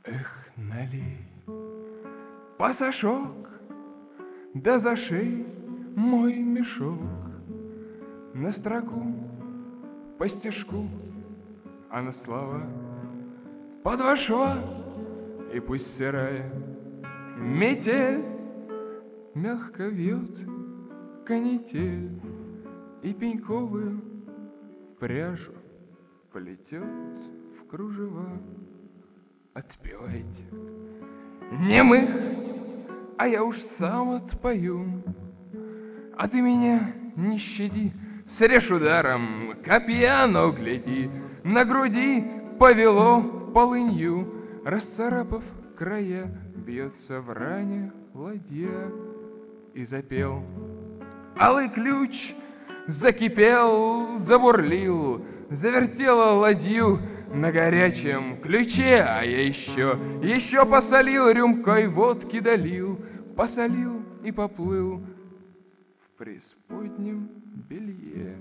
Эх, налей пасашок, да зашей мой мешок на строку, по стежку, а на слова подошла, и пусть сырая метель мягко вьет канитель и пеньковую пряжу плетет в кружева. Отпевайте немых, а я уж сам отпою. А ты меня не щади, срежь ударом копья, но гляди, на груди повело полынью, расцарапав края, бьется в ране ладья. И запел алый ключ, закипел, забурлил, завертела ладью на горячем ключе, а я еще посолил, рюмкой водки долил, посолил и поплыл в преисподнем белье.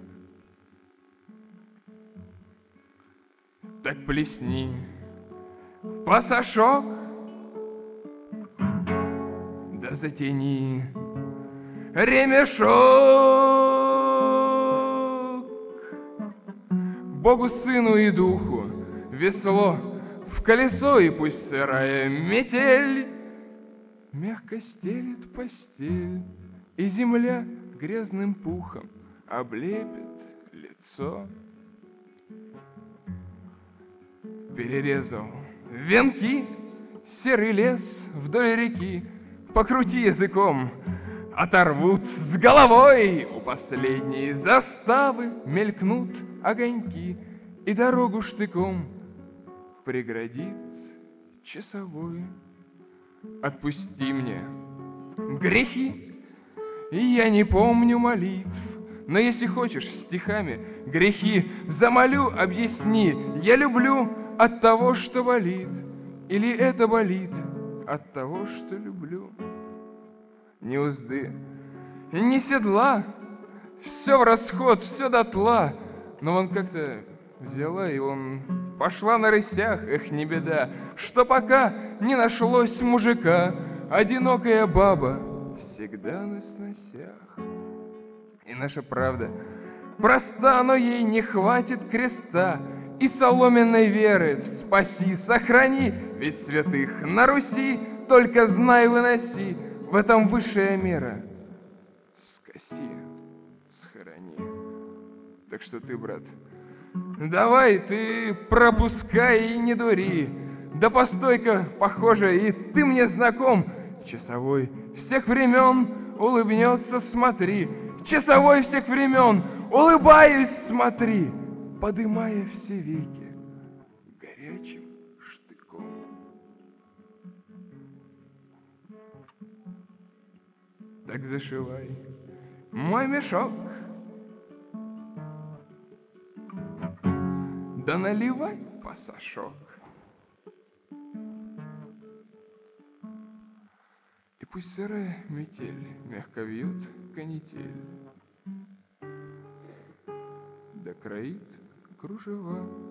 Так плесни пасашок, да затяни ремешок. Богу, Сыну и Духу весло в колесо, и пусть сырая метель мягко стелит постель, и земля грязным пухом облепит лицо. Перерезал венки серый лес вдоль реки, покрути языком, оторвут с головой. У последней заставы мелькнут огоньки, и дорогу штыком преградит часовой. Отпусти мне грехи, и я не помню молитв, но если хочешь стихами грехи замолю, объясни, я люблю от того, что болит, или это болит от того, что люблю. Ни узды, ни седла, все в расход, все дотла. Но он как-то взяла, и он пошла на рысях. Эх, не беда, что пока не нашлось мужика, одинокая баба всегда на сносях. И наша правда проста, но ей не хватит креста и соломенной веры в спаси, сохрани, ведь святых на Руси только знай выноси, в этом высшая мера. Скоси, схорони. Так что ты, брат, давай ты пропускай и не дури. Да постой-ка, похоже, и ты мне знаком. Часовой всех времен улыбнется, смотри. Часовой всех времен, улыбаюсь, смотри, подымая все веки горячим штыком. Так зашивай мой мешок, да наливай пасашок. И пусть сырая метель мягко вьет канитель, да кроит кружева.